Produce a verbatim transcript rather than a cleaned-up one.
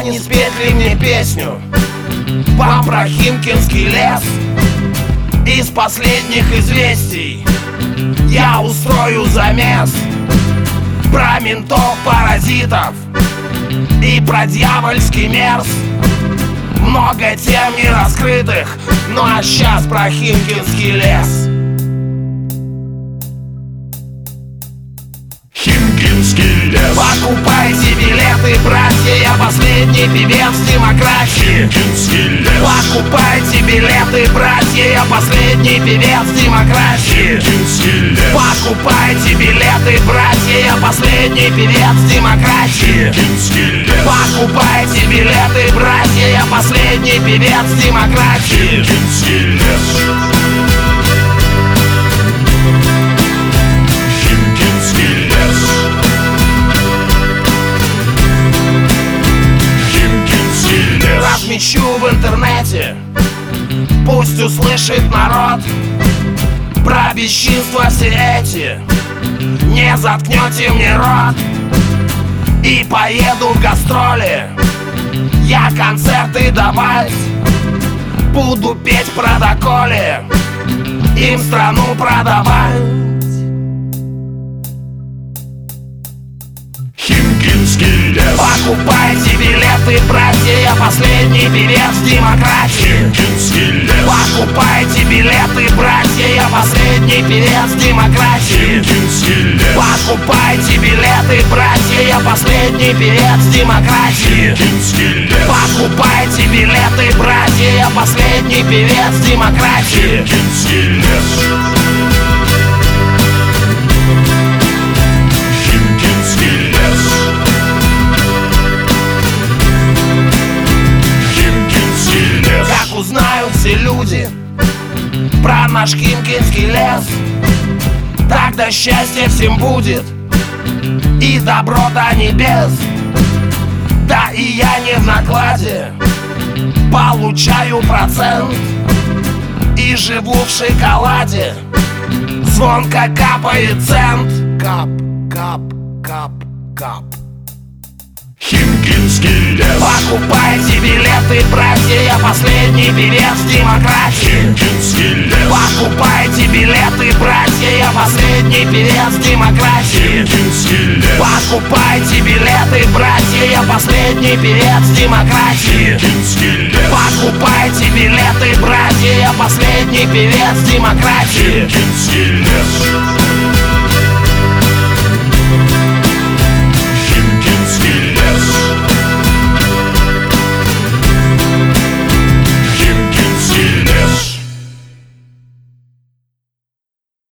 не спеть ли мне песню вам про Химкинский лес? Из последних известий я устрою замес про ментов-паразитов и про дьявольский мерз. Много тем не раскрытых, ну а сейчас про Химкинский лес. Химкинский лес. Покупайте билеты, братья, я последний певец демократии. Химкинский лес. Покупайте билеты, братья, я последний певец демократии. Химкинский лес. Покупайте билеты, братья, я последний певец демократии. Химкинский лес. Покупайте билеты, братья, я последний певец демократии. Химкинский лес. Размещу в интернете, пусть услышит народ про бесчинства все эти. Не заткнете мне рот. И поеду в гастроли, я концерты давать буду петь про доколе, им страну продавать. Химкинский лес. Покупайте билеты, братья, я последний певец демократии. Химкинский лес. Покупайте билеты, братья, я последний певец демократии. Химкинский лес. Покупайте билеты, братья, я последний певец демократии. Химкинский лес. Покупайте билеты, братья, я последний певец демократии. Химкинский лес. Узнают все люди про наш Химкинский лес, тогда счастье всем будет и добро до небес. Да и я не в накладе получаю процент и живу в шоколаде, звонко капает цент. Кап, кап, кап, кап. Химкинский лес. Покупайте билеты, братья, я последний певец демократии. Химкинский лес. Покупайте билеты, братья, я последний певец демократии. Химкинский лес. Покупайте билеты, братья, я последний певец демократии. Химкинский лес. Покупайте билеты, братья, я последний певец демократии. Химкинский лес.